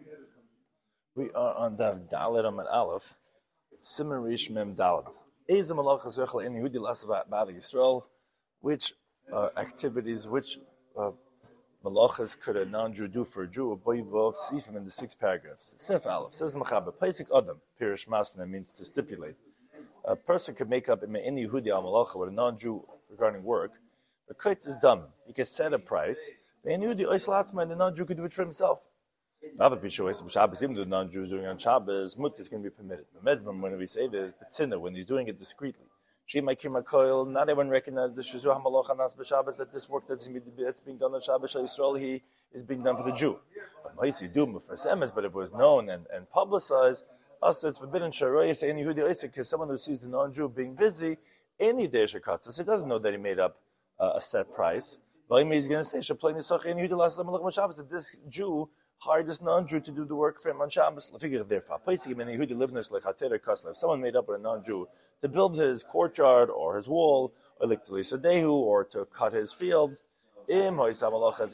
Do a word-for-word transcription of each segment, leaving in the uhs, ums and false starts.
We are on Dav Dalet Amud Aleph, Siman Rish Mem Dalet. Eza malachas rechel in Yehudi lasava b'Bnei Yisrael. Which uh, activities, which uh, malachas could a non-Jew do for a Jew? Boivov Sifim in the six paragraphs. Sef Aleph says Mechaber Paisik Adam Pirish Masna means to stipulate. A person could make up in any Yehudi al malacha with a non-Jew regarding work. The kait is dumb. He can set a price. The Yehudi oislatzma and the non-Jew could do it for himself. Other people say Shabbos, even the non-Jews doing on Shabbos, mut is going to be permitted. When we say this, betzina, when he's doing it discreetly. Not everyone recognizes the Shizu HaMaloch Anas b'Shabbos that this work that's being done on Shabbos Yisrael he is being done for the Jew. But if it was known and, and publicized, us it's forbidden Sharoyas any Yehudi Isaac because someone who sees the non-Jew being busy, any day shekatzas, he doesn't know that he made up uh, a set price. He's going to say that this Jew hired this non-Jew to do the work for him on Shabbos. If someone made up with a non-Jew to build his courtyard or his wall, or or to cut his field, if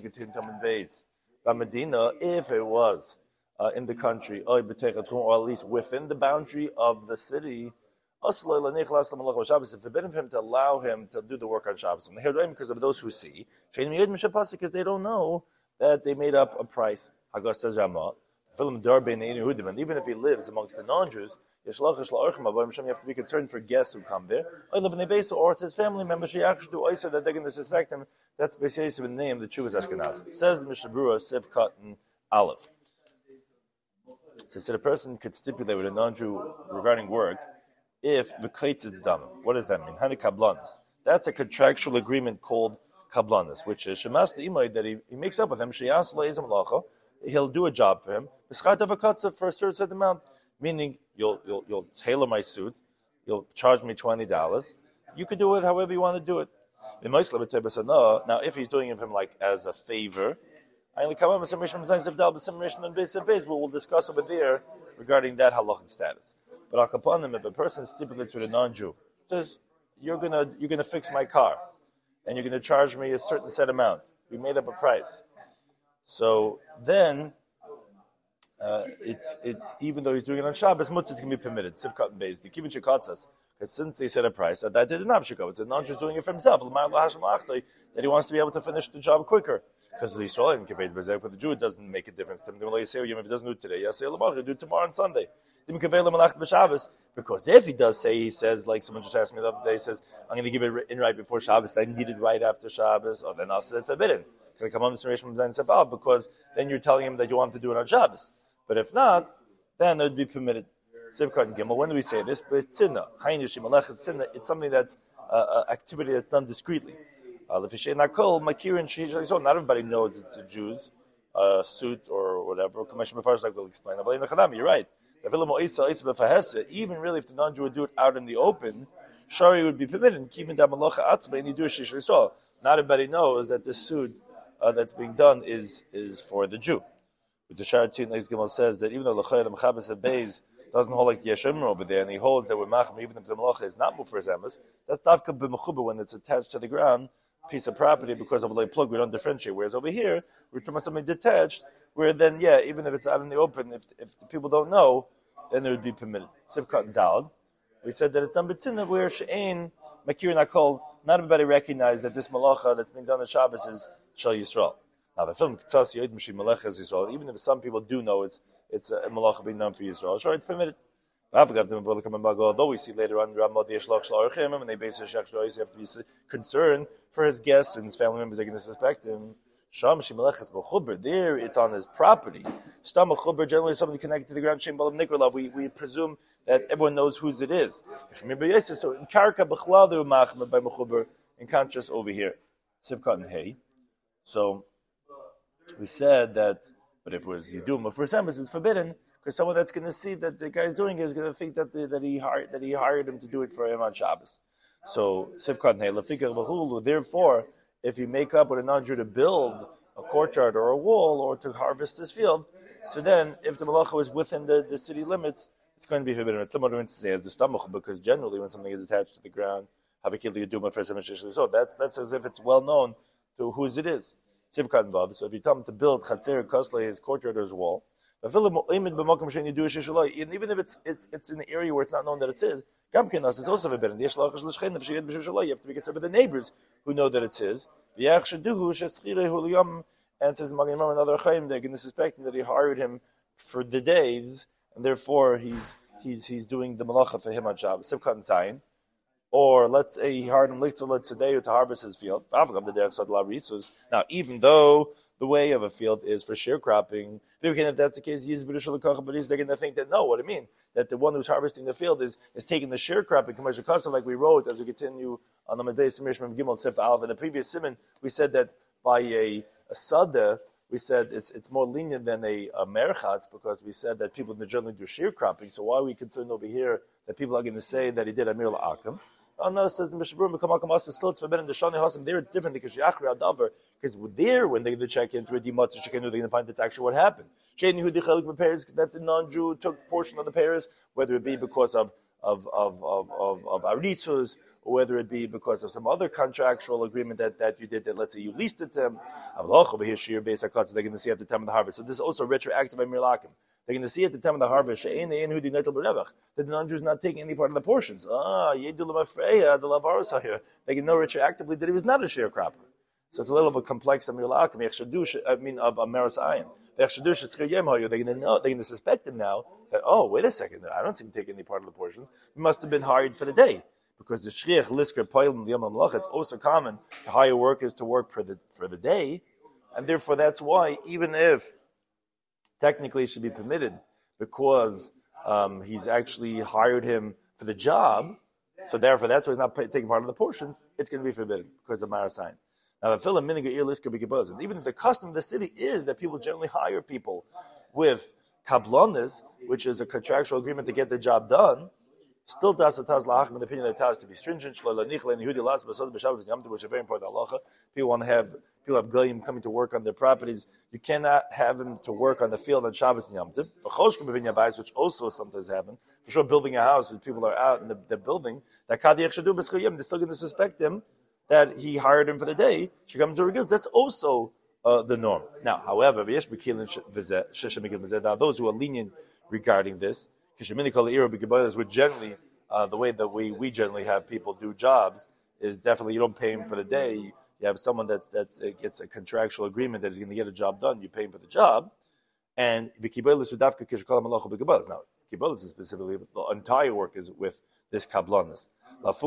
it was uh, in the country, or at least within the boundary of the city, it's forbidden for him to allow him to do the work on Shabbos. Because of those who see, because they don't know that they made up a price. Hagar says Ramah, even if he lives amongst the non-Jews, you have to be concerned for guests who come there. Or it's his family members that they're going to suspect him. That's basically the name the Chuvas Ashkenaz. Says Mishnah Berurah Siv Cotton Aleph. So, so the person could stipulate with a non-Jew regarding work if the kaitz is done. What does that mean? Hani kablanis. That's a contractual agreement called kablanis, which is shemas the imay that he, he makes up with him. Sheyas le'ezam lacha. He'll do a job for him. For a certain amount, meaning you'll you'll you'll tailor my suit, you'll charge me twenty dollars. You could do it however you want to do it. Now, if he's doing it for him like as a favor, we'll discuss over there regarding that halachic status. But Al Kapanim, if a person stipulates with a non-Jew, says you're gonna you're gonna fix my car, and you're gonna charge me a certain set amount. We made up a price. So then, uh, it's it's even though he's doing it on Shabbos, mutter is going to be permitted. Sivkat and Beis, the Kivin Shekatzas, because since they set a price, that did not shekov. It's a non-Jew doing it for himself. That he wants to be able to finish the job quicker. Because the Israel and Kibbutz Bezek for the Jew, it doesn't make a difference to him. If he doesn't do it today, he'll do it tomorrow on Sunday. Because if he does say, he says, like someone just asked me the other day, he says, I'm going to give it in right before Shabbos, I need it right after Shabbos, or then also it's forbidden. Because then you're telling him that you want him to do it on Shabbos. But if not, then it would be permitted. Sivkat and Gimel. When do we say this? But it's tzina. It's something that's uh, activity that's done discreetly. Uh, not everybody knows it's a Jew's uh, suit or whatever. Commissioner Mefarshak will explain. You're right. Even really, if the non-Jew would do it out in the open, Shari would be permitted. Not everybody knows that this suit uh, that's being done is is for the Jew. But the Sharatin Gimel says that even though L'chayr the Mechabes Beis doesn't hold like the Yeshemim over there, and he holds that with Machem, even if the Malacha is not moved for his emes, that's Davka b'mechuba when it's attached to the ground, piece of property because of a like plug, we don't differentiate. Whereas over here, we're talking about something detached, where then, yeah, even if it's out in the open, if if the people don't know, then it would be permitted. Sivkat and Dalad. We said that it's done b'tzina where she'ein makir nakol. Not everybody recognizes that this malacha that's being done on Shabbos is Shal Yisrael. Now the film tells you Yisrael, even if some people do know it's it's a malacha being done for Yisrael, sure, it's permitted. Although we see later on when they base it, you have to be concerned for his guests and his family members. They're going to suspect him. There, it's on his property. Generally, something connected to the ground. We we presume that everyone knows whose it is. So in Karka B'chlal they were machmer by mechuber. In contrast, over here, Sivkat and Hay. So we said that, but if it was Yidum for Sambas, it's forbidden. Because someone that's going to see that the guy's doing it is going to think that the, that he hired that he hired him to do it for him on Shabbos. So Sivkat Hey Lafikar Bahulu. Therefore, if you make up with a non-Jew to build a courtyard or a wall or to harvest his field, so then if the malacha was within the, the city limits, it's going to be forbidden. It's similar to say as the stomach, because generally when something is attached to the ground, so that's that's as if it's well known to whose it is. So if you tell him to build Chatzer Kosle, his courtyard or his wall, And even if it's it's it's in the area where it's not known that it is, it's also forbidden. You have to be concerned with the neighbors who know that it's his. And it says another Chaim, they're going to suspect that he hired him for the days, and therefore he's he's he's doing the malacha for him on Shabbos. Simchat and Zion. Or let's say he hired him lichtzul today to harvest his field. Now, even though the way of a field is for sharecropping, if that's the case, he's they're going to think that no, what do you mean? That the one who's harvesting the field is, is taking the sharecropping commercial custom, like we wrote as we continue on the Medbei Simrishim Gimel Sif Alv. In the previous simon, we said that by a, a sada, we said it's it's more lenient than a, a merchatz, because we said that people generally do sharecropping. So why are we concerned over here that people are going to say that he did Amir La'akim? Oh no, it says in Mishabur, still it's forbidden to Shani Hasam. There it's different because Yachri Adavar, because there when they do check into a Dimat Shekenu, they're going to find that's actually what happened. That the non-Jew took portion of the Paris, whether it be because of of of of of, of Aritzus, or whether it be because of some other contractual agreement that, that you did, that let's say you leased it to them. They're going to see at the time of the harvest. So this is also retroactive Amir Lakim. They're going to see at the time of the harvest that the non-Jew is not taking any part of the portions. Ah, the Lavaros are here. They can know retroactively that he was not a sharecropper. So it's a little bit complex. I mean, of Amaris Ayin. They're going to know. They're going to suspect him now that, oh, wait a second, I don't see him take any part of the portions. He must have been hired for the day, because the shriach lisker poilim the yom malach. It's also common to hire workers to work for the for the day, and therefore that's why even if technically it should be permitted because um, he's actually hired him for the job, so therefore that's why he's not taking part of the portions. It's going to be forbidden because of Marasayin. Now, and even if the custom of the city is that people generally hire people with kablonis, which is a contractual agreement to get the job done, still das taz la'achim in the opinion that taz to be stringent. Which is very important. Halacha. People want to have people have goyim coming to work on their properties. You cannot have them to work on the field on Shabbos and Yom Tov. Which also sometimes happen. For sure, building a house when people are out in the, the building, that kadiyach shadu b'schiyim, they're still going to suspect him that he hired him for the day. She comes to regils. That's also uh, the norm. Now, however, those who are lenient regarding this, would generally, uh, the way that we, we generally have people do jobs is definitely you don't pay him for the day. You have someone that's, that's uh, gets a contractual agreement that is going to get a job done. You pay him for the job. And the kibbutz udavka kishkol malacha b'kibbutz. Now, kibbutz is specifically the entire work is with this kablonis. Let's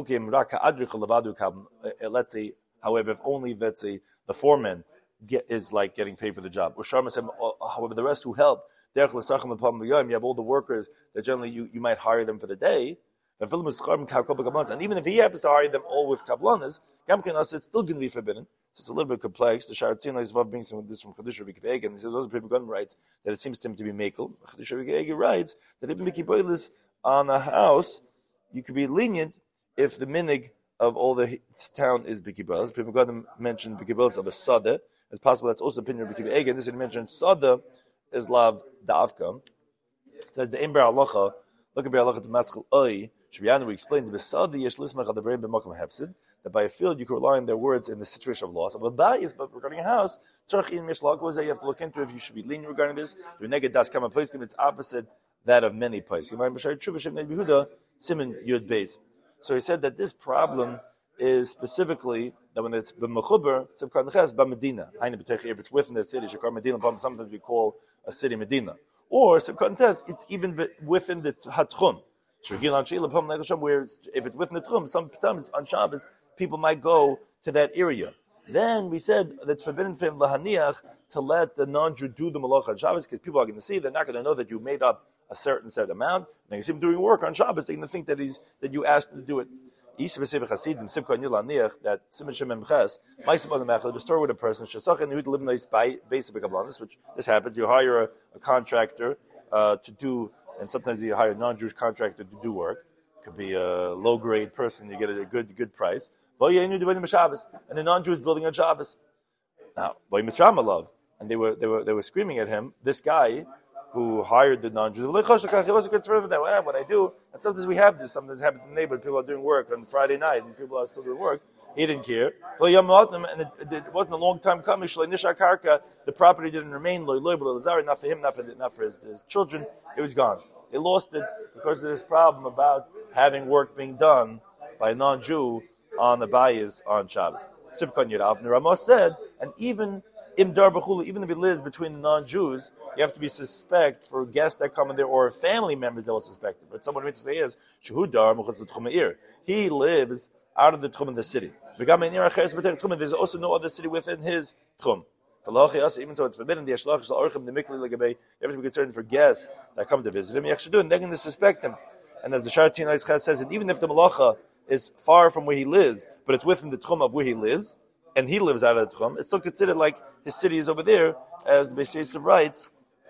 say, however, if only let's say the foreman get, is like getting paid for the job. However, the rest who help, you have all the workers that generally you, you might hire them for the day. And even if he happens to hire them all with kablanas, it's still going to be forbidden. So it's a little bit complex. The Sharatzina is brings some this from Chadusha B'Kiveg, and he says those people gun writes that it seems to him to be mekel. Chadusha B'Kiveg writes that even B'Kiboilis on a house, you could be lenient if the minig of all the town is B'Kiboilis. People got to mention B'Kiboilis of a sada. It's possible that's also the opinion of B'Kiveg, and this is mentioned sada is lav da'avka. It says the Imber Alocha, look at Ber Alocha to Maschel Oi. Shbiyanu, we explained the Besadi Yesh Lismach al Devreim B'Makom Hefsid, that by a field you can rely on their words in the situation of loss. But bias, but regarding a house, Tzarchi in Mishlak was that you have to look into if you should be lenient regarding this. The Neged Das Kama Paiskim, it's opposite that of many Paiskim. Simon Yud Beis. So he said that this problem is specifically that when it's b'mechuber, Simchat Neches b'Medina. If it's within the city, Shekar Medina, sometimes we call a city Medina. Or Simchat Neches, it's even within the Hatchum. Where if it's within the Tchum, sometimes on Shabbos, people might go to that area. Then we said that it's forbidden for him lahaniach to let the non-Jew do the malach on Shabbos, because people are going to see, they're not going to know that you made up a certain set amount. Then you see him doing work on Shabbos, they're going to think that he's that you asked him to do it. Each specific Hasidim, Simcha and Yilaniach, that Simon Shem Ches, Ma'isib on the Mechel, the story with a person, Shesachin, who live in this basic kabbanis, which this happens. You hire a, a contractor uh, to do, and sometimes you hire a non-Jewish contractor to do work. It could be a low-grade person, you get a good good price. And the non-Jew is building on Shabbos. Now, and they were they were they were screaming at him. This guy who hired the non-Jews, he wasn't concerned with that. Well, what I do, and sometimes we have this. Sometimes it happens in the neighborhood. People are doing work on Friday night, and people are still doing work. He didn't care. And it, it, it wasn't a long time coming. The property didn't remain, not for him, not for, not for his, his children. It was gone. They lost it because of this problem about having work being done by a non-Jew on the bayis on Shabbos. Sivkon Yirav. And Ramah said, and even im dar b'chulu, even if he lives between the non-Jews, you have to be suspect for guests that come in there or family members that will suspect it. But someone needs to say is shehu dar muchas l'tchum ha'ir. He lives out of the tchum of the city. There's also no other city within his tchum. Even though it's forbidden, the you have to be concerned for guests that come to visit him. They're going to suspect him. And as the Sharatin Ches says, that even if the malacha is far from where he lives, but it's within the tchum of where he lives, and he lives out of the tchum, it's still considered like his city is over there, as the Beis Yosef writes.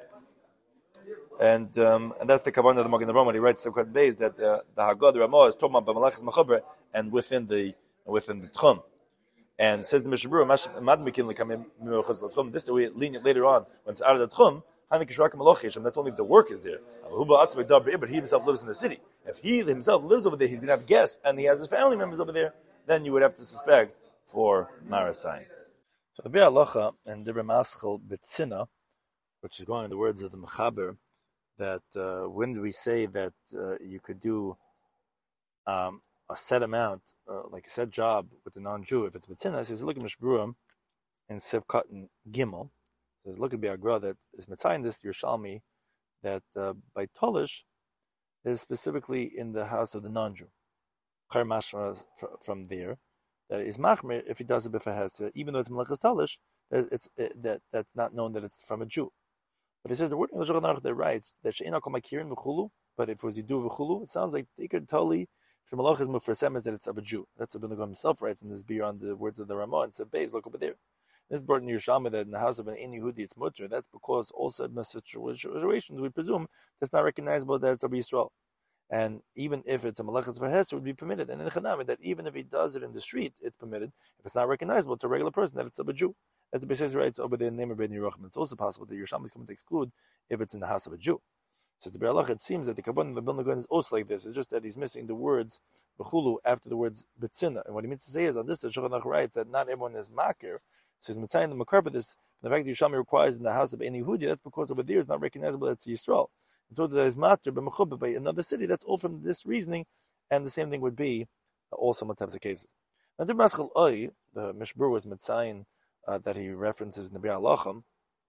And um, and that's the kavanah of the Magen Avraham when he writes Sivkot Beis that uh, the Haggadah, the Ramah is talking about b'malachas machaber and within the within the tchum. And says the Mishnah Berurah, this is lenient later on when it's out of the tchum. That's only if the work is there. But he himself lives in the city. If he himself lives over there, he's going to have guests, and he has his family members over there. Then you would have to suspect for Marasai. So the Biur Halacha and the Ramaschal Betzina, which is going in the words of the Mechaber, that uh, when do we say that uh, you could do um, a set amount, uh, like a set job with a non-Jew, if it's Betzina, it says, look at Mishburim in Sivkot Gimel. It says, look at Biagra that is Metzayin this Yerushalmi, that uh, by Tolish is specifically in the house of the non-Jew. Chayr Mashma from there, that is Machmir if he does it b'fehesa, even though it's Melechas Tolish, that it's it, that that's not known that it's from a Jew. But it says the word in the Shulchan Aruch that writes that she'ena kol makirin v'chulu, but if it was yidu v'chulu, it sounds like they could totally from Malachas Mufrasem is that it's of a Jew. That's what Ben Gurion himself writes in this beyond the words of the Ramah and said, "Beis, look over there." This brought in Yerushalmi that in the house of an in Yehudi it's mutter. That's because also in situations we presume that's not recognizable that it's of Yisrael. And even if it's a Malachas V'Hes, it would be permitted. And in Chanami, that even if he does it in the street, it's permitted. If it's not recognizable to a regular person, that it's of a Jew. As the Beis writes over there in the name of Ben Yeruchim, it's also possible that Yerushalmi is coming to exclude if it's in the house of a Jew. So the Biur Halacha, it seems that the Kabbalah of the Ben Gurion is also like this. It's just that he's missing the words B'chulu after the words Betzina. And what he means to say is on this, the Shulchan Aruch writes that not everyone is Makir. Says Mitzayin the Makar for this. The fact that Yerushalmi requires in the house of any Yehudi, that's because over there it's not recognizable that it's Yisrael. And so there is matter b'mechubah by another city. That's all from this reasoning, and the same thing would be also in types of cases. Now the Maschal Oy, the Mishbur was Mitzayin uh, that he references in the Biur Halacha.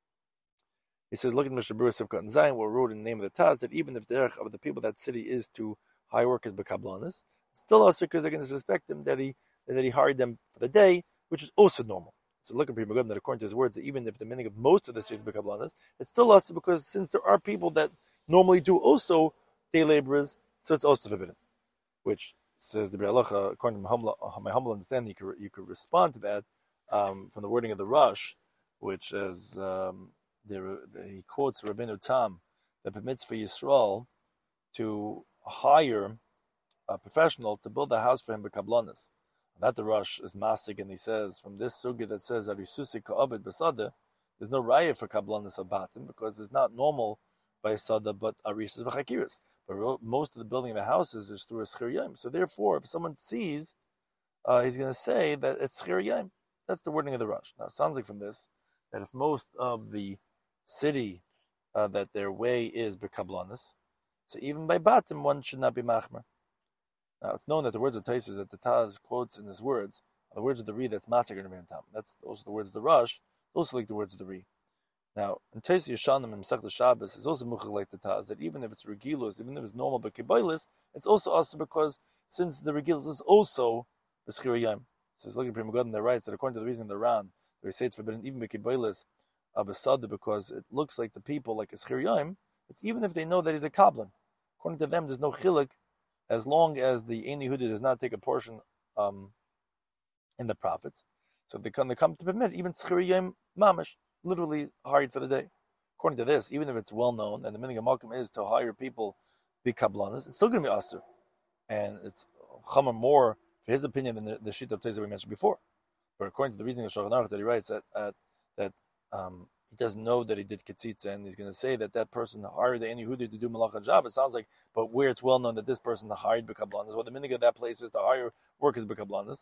He says, look at Mishbur Sivkot and Zayin, where wrote in the name of the Taz that even if the derech of the people of that city is to hire workers b'kablanis, it's still also because they're going to suspect him that he that he hired them for the day, which is also normal. So look at Pri Megadim that according to his words, that even if the meaning of most of the cities b'kablanis, it's still also because since there are people that normally do also day laborers, so it's also forbidden. Which says the Biur Halacha, according to my humble, my humble understanding, you could, you could respond to that um, from the wording of the Rush, which is um, the, the, he quotes Rabbeinu Tam that permits for Yisrael to hire a professional to build a house for him b'kablanis. That the Rush is masig, and he says from this sugi that says Arisusik Ka'avid B'Sada, there's no raya for kablanis abatim because it's not normal by Sada, but Arisas v'Chakiras. But most of the building of the houses is through a Schir Yom. So therefore, if someone sees, uh, he's going to say that it's Schir Yom. That's the wording of the Rush. Now, it sounds like from this, that if most of the city, uh, that their way is b'kablanis, so even by Batim, one should not be Machmer. Now, it's known that the words of Taisus that the Taz quotes in his words are the words of the Re that's massacred in Tam. That's also the words of the Rush, also like the words of the Re. Now, in Taisus Yeshanim and Masechta Shabbos is also muchach like the Taz, that even if it's Regilus, even if it's normal but Kibaylis, it's also also because since the Regilus is also B'Schir Yom. So it's looking at Pri Megadim that writes that according to the reason in the Ran, they say it's forbidden even B'Kibaylis of Besada because it looks like the people like a Schir Yom, it's even if they know that he's a Kablan. According to them, there's no chiluk as long as the Ein Yehudi does not take a portion um, in the profits. So they come, they come to permit even Schir Yom Mamish, literally hired for the day. According to this, even if it's well known and the meaning of Malcolm is to hire people be kablanas, it's still going to be aser, and it's chamer more for his opinion than the, the sheet of Teiz that we mentioned before. But according to the reasoning of Shulchan Aruch that he writes that uh, that um, he doesn't know that he did ketzitza, and he's going to say that that person hired the Ein Yehudi to do malacha job. It sounds like, but where it's well known that this person hired bekablanas, well, the meaning of that place is to hire workers bekablanas.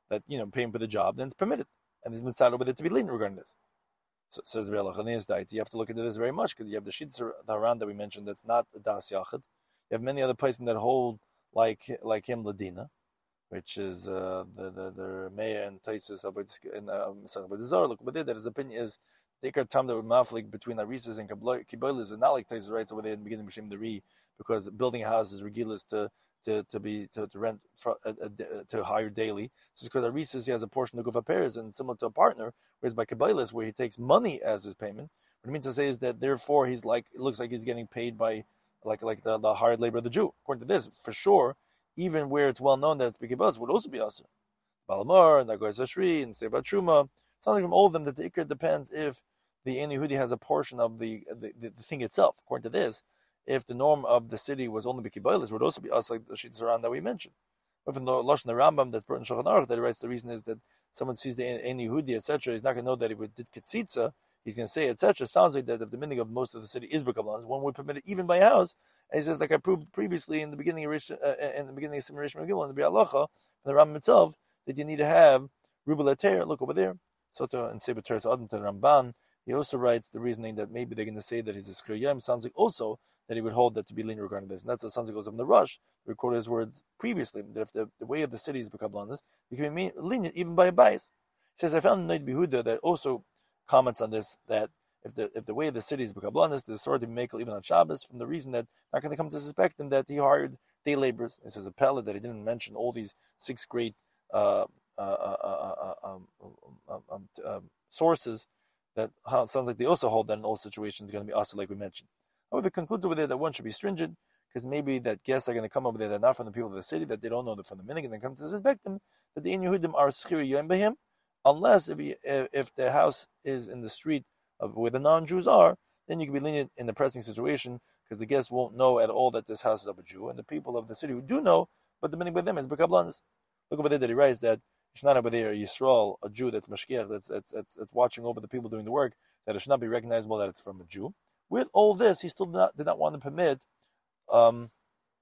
that you know paying for the job, then it's permitted, and he's been decided with it to be lenient regarding this. So says Rabbi Eliezer, you have to look into this very much because you have the Shitz Haran that we mentioned that's not a Das Yachid. You have many other places that hold like like him Ladina, which is uh, the the the Meir and Taisus of in Mishnah. Look over there that his opinion is the Ikar Tam that would maflik between Arisas and Kiboilas and not like Taisus writes over there in the beginning of Mishim the Re, because building a house is regular to to to be to, to rent for, uh, uh, to hire daily. So it's because Arisas he has a portion of Gufa Peres and similar to a partner, whereas by Kiboilas where he takes money as his payment. What it means to say is that therefore he's like it looks like he's getting paid by like like the, the hired labor of the Jew. According to this, for sure, even where it's well known that it's B'Kibbutz, would also be Asr. Balamar, and Nagoy Zashri, and Seba Truma. Something from all of them that the Iker depends if the Ein Yehudi has a portion of the the, the the thing itself. According to this, if the norm of the city was only B'Kibbutz, would also be Asr like the Shitz Haran that we mentioned. But from the Lashon Rambam that's brought in Shulchan Aruch, that he writes the reason is that someone sees the Ein Yehudi, et cetera, he's not going to know that he would did Ketzitza. He's going to say, et cetera. Sounds like that if the meaning of most of the city is B'Kablan, one would permit it even by house. And he says, like I proved previously in the beginning of Rish, uh, in the beginning of Simon Rish Megillah in the Bi'alacha, in the Rambam itself, that you need to have Ruba Later. Look over there. Soto and Sefer Teres Adam to the Ramban. He also writes the reasoning that maybe they're going to say that he's a Schir Yom. Sounds like also that he would hold that to be lenient regarding this. And that's the sounds like goes up in the Rush. He recorded his words previously that if the, the way of the city is B'Kablan, you can be lenient even by a bias. He says, I found Noid Behuda that also comments on this that If the if the way of the city is B'Kablanis, there's sort of Mekel even on Shabbos, from the reason that not going to come to suspect him that he hired day laborers. It says a pellet that he didn't mention all these six great uh, uh, uh, uh, um, um, um, um, sources that how it sounds like they also hold that in all situations is going to be also like we mentioned. However, it concludes over there that one should be stringent because maybe that guests are going to come over there that are not from the people of the city, that they don't know that from the minhag, and then come to suspect them that the Ein Yehudim are Schir Yom Behim, unless if he, if the house is in the street of where the non-Jews are, then you can be lenient in the pressing situation because the guests won't know at all that this house is of a Jew, and the people of the city who do know, but the meaning by them is B'Kablanis. Look over there that he writes that it's not over there a Yisrael, a Jew that's Mashkiach, that's, that's, that's, that's watching over the people doing the work, that it should not be recognizable that it's from a Jew. With all this, he still did not, did not want to permit um,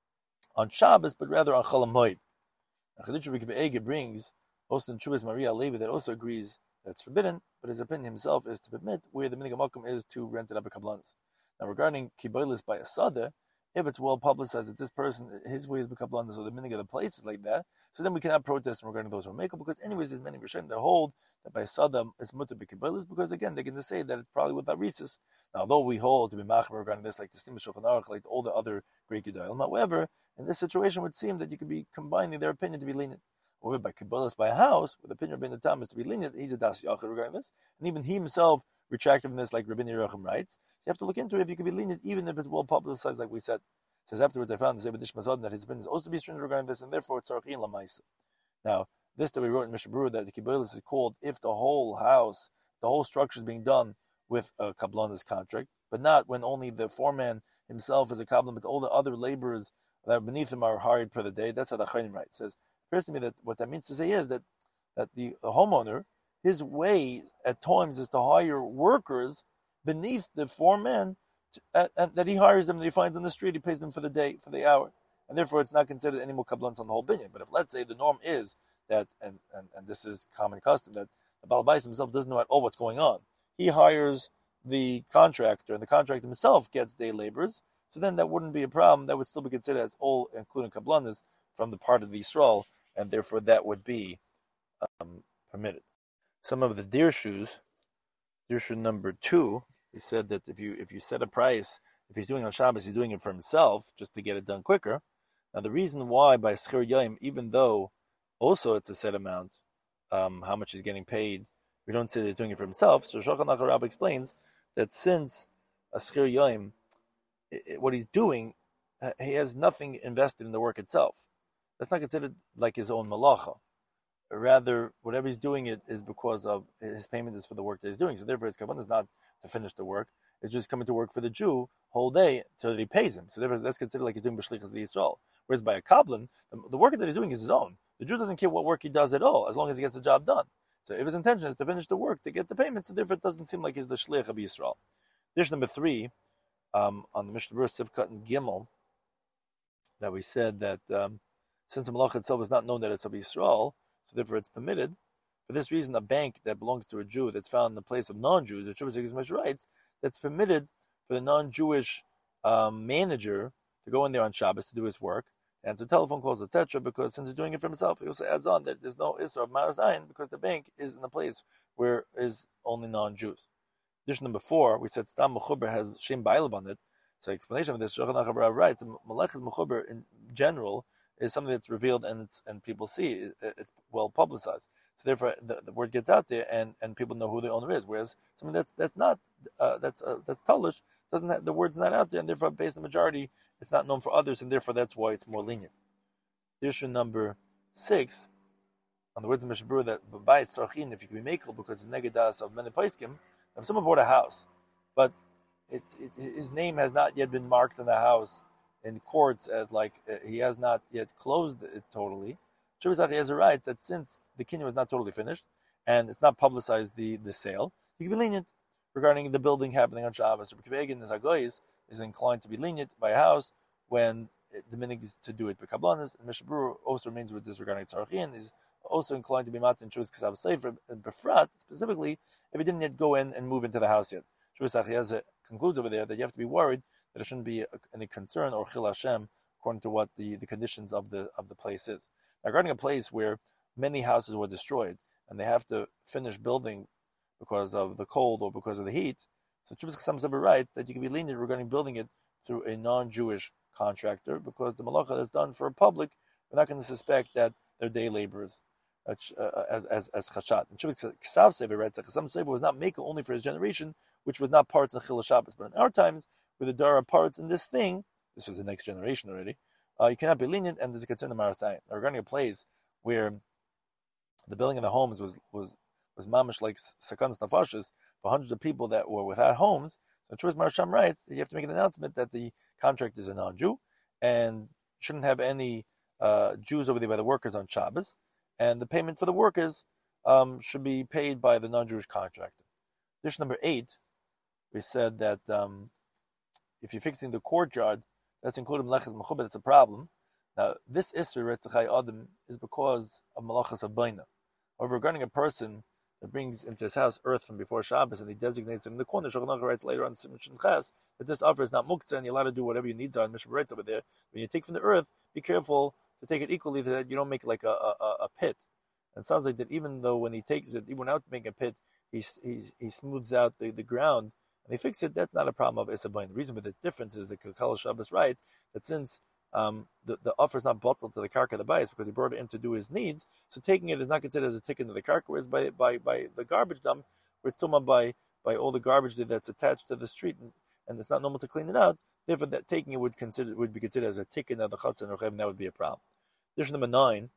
on Shabbos, but rather on Chol HaMoed. Chaditch Rebbe brings also in Chuvas Maria Levi that also agrees that's forbidden, but his opinion himself is to permit where the minhag makom is to rent it up a kablanis. Now, regarding kiboilis by a sada, if it's well publicized that this person, his way is kablanis, or the minhag of the place is like that, so then we cannot protest regarding those who make it, because anyways, there's many rishonim that hold that by sada it's mutter be kiboilis, because again, they're going to say that it's probably with arisis. Now, although we hold to be machmer regarding this, like the Stim Shulchan Aruch, like all the other great gedolim, however, in this situation, it would seem that you could be combining their opinion to be lenient. Or by Kabbalas by a house, with the opinion of Rabbeinu Tam is to be lenient, he's a Das Yachid regarding this. And even he himself retracted from this, like Rabbeinu Yerucham writes. So you have to look into it if you can be lenient, even if it's well publicized, like we said. It says afterwards, I found the Zebedish Mazad that his opinion is also to be stringent regarding this, and therefore it's Tzarchin Lamaisa. Now, this that we wrote in Mishnah Berurah that the Kabbalas is called if the whole house, the whole structure is being done with a Kabbalas contract, but not when only the foreman himself is a Kabbalah, but all the other laborers that are beneath him are hired per the day. That's how the Chayim writes. It says, it appears to me that what that means to say is that, that the, the homeowner, his way at times is to hire workers beneath the foreman to, uh, uh, that he hires them, that he finds on the street, he pays them for the day, for the hour. And therefore it's not considered any more kablans on the whole binyan. But if, let's say, the norm is that, and, and, and this is common custom, that the Baal Bais himself doesn't know at all what's going on. He hires the contractor, and the contractor himself gets day laborers, so then that wouldn't be a problem. That would still be considered as all, including kablanas, from the part of the Yisrael, and therefore that would be um, permitted. Some of the dirshus, dirshu number two, he said that if you if you set a price, if he's doing it on Shabbos, he's doing it for himself, just to get it done quicker. Now the reason why by Schir Yom, even though also it's a set amount, um, how much he's getting paid, we don't say that he's doing it for himself. So Shulchan Aruch Rabbah explains that since a Schir Yom, what he's doing, he has nothing invested in the work itself. That's not considered like his own malacha. Rather, whatever he's doing it is because of his payment is for the work that he's doing. So therefore, his kavanah is not to finish the work. It's just coming to work for the Jew whole day so that he pays him. So therefore, that's considered like he's doing b'shlichus Yisrael. Whereas by a kablan, the, the work that he's doing is his own. The Jew doesn't care what work he does at all, as long as he gets the job done. So if his intention is to finish the work, to get the payment, so therefore it doesn't seem like he's the shliach of Yisrael. Dish number three, um, on the Mishnah Berurah Sivkat and Gimel, that we said that um, since the malach itself is not known that it's of Yisrael, so therefore it's permitted. For this reason, a bank that belongs to a Jew that's found in the place of non-Jews, the Shabbos Yigzmash rights, that's permitted for the non-Jewish um, manager to go in there on Shabbos to do his work, answer telephone calls, et cetera. Because since he's doing it for himself, he also adds on that there's no Isra of Maras Ayin because the bank is in a place where is only non-Jews. Addition number four, we said Stam Mechuber has Shem Bailav on it. So explanation of this, Shulchan Aruch writes, Malachas Mechuber in general is something that's revealed and it's, and people see it, it's well publicized. So therefore, the, the word gets out there, and, and people know who the owner is. Whereas something that's that's not uh, that's uh, that's Talish doesn't have, the word's not out there, and therefore, based on the majority, it's not known for others, and therefore that's why it's more lenient. Issue number six, on the words of Mishabur, that by Sarchin, if you can be makel because it's negadas of many paiskim, if someone bought a house, but it, it, his name has not yet been marked in the house in courts as like uh, he has not yet closed it totally. Shabbos Eliezer writes that since the kinyan is not totally finished and it's not publicized the, the sale, you can be lenient regarding the building happening on Shabbos. Rabbi Kiva the Zagoyis is inclined to be lenient by a house when it, the minig is to do it by kabbalas, and Mishabur also remains with this regarding tzarachin, is also inclined to be matin Shabbos Kesav Sefer and Befrat, specifically if he didn't yet go in and move into the house yet. Shabbos Eliezer concludes over there that you have to be worried that there shouldn't be any concern or chil Hashem according to what the, the conditions of the of the place is. Now, regarding a place where many houses were destroyed and they have to finish building because of the cold or because of the heat, so Shabbos Chasam Saber writes that you can be lenient regarding building it through a non-Jewish contractor because the malacha that's done for a public, we're not going to suspect that they're day laborers uh, as as as chashat. And Shabbos Chasam Saber writes that Chasam Saber was not makel only for his generation, which was not parts of Chil Shabbos, but in our times, where the Dara parts in this thing, this was the next generation already. Uh, you cannot be lenient, and there's a concern of Marasayan. Regarding a place where the building of the homes was was was mamish like Sakan's Nafashis for hundreds of people that were without homes. So Truas Marasham writes that you have to make an announcement that the contract is a non-Jew and shouldn't have any uh, Jews over there by the workers on Shabbos, and the payment for the workers um, should be paid by the non-Jewish contractor. Dish number eight, we said that um, if you're fixing the courtyard, that's included Melechas Mechubed, it's a problem. Now, this Isser, Retzachai Adam, is because of Melechas Abayna. However, regarding a person that brings into his house earth from before Shabbos and he designates it in the corner, Shulchan Aruch writes later on Simon Ches that this offer is not muktzah and you're allowed to do whatever your needs are. And Mishnah writes over there, when you take from the earth, be careful to take it equally so that you don't make like a, a, a pit. And it sounds like that even though when he takes it, even without making a pit, he, he, he smooths out the, the ground, and they fix it, that's not a problem of Isabain. The reason for this difference is that Kakal Shabbos writes that since um, the, the offer is not bottled to the karka of the bias because he brought it in to do his needs, so taking it is not considered as a ticket to the karka, whereas by, by, by the garbage dump, we're talking about by, by all the garbage that's attached to the street, and, and it's not normal to clean it out, therefore that taking it would consider would be considered as a ticket of the Chatzah and Rechev, and that would be a problem. Issue number nine,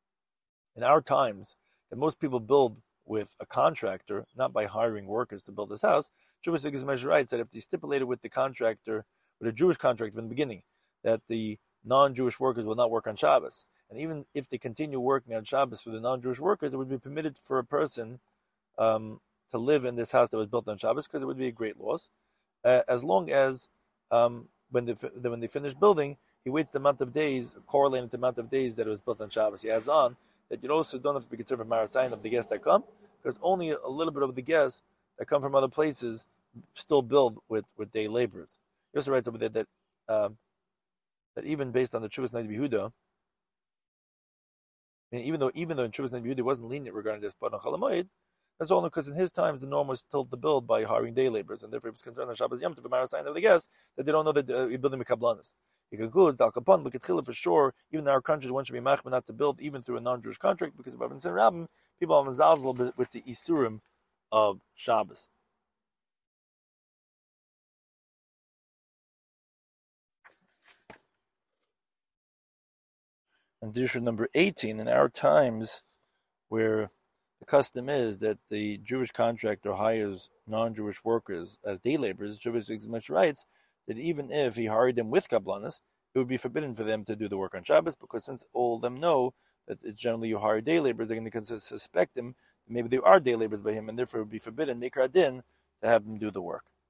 in our times, that most people build with a contractor, not by hiring workers to build this house. Shabbos Yigzmash writes that if they stipulated with the contractor, with a Jewish contractor from the beginning, that the non-Jewish workers will not work on Shabbos, and even if they continue working on Shabbos for the non-Jewish workers, it would be permitted for a person um, to live in this house that was built on Shabbos because it would be a great loss, uh, as long as um, when they when they finish building, he waits the amount of days, correlating the amount of days that it was built on Shabbos. He has on that you also don't have to be concerned for Marasayan of the guests that come, because only a little bit of the guests that come from other places still build with, with day laborers. He also writes over there that um, that even based on the Chuvas Nadi Yehuda, and even though even though in Chuvas Nadi Yehuda wasn't lenient regarding this, but on Chalamoid, that's only because in his times the norm was still to build by hiring day laborers, and therefore he was concerned on Shabbos Yom to be Marasayan of the guests that they don't know that uh, you're building mikablanas. He concludes, Al Kapon, B'Ketchila for sure, even in our country, one should be machmir not to build even through a non-Jewish contract, because of Avin Sin Rabbim, people have mazazel with the Isurim of Shabbos. And issue number eighteen, in our times, where the custom is that the Jewish contractor hires non-Jewish workers as day laborers, Shabbos Yigzmash writes that even if he hired them with kablanas, it would be forbidden for them to do the work on Shabbos, because since all of them know that it's generally you hire day laborers, they're going to suspect them, maybe they are day laborers by him, and therefore it would be forbidden, Nikra Din, to have them do the work.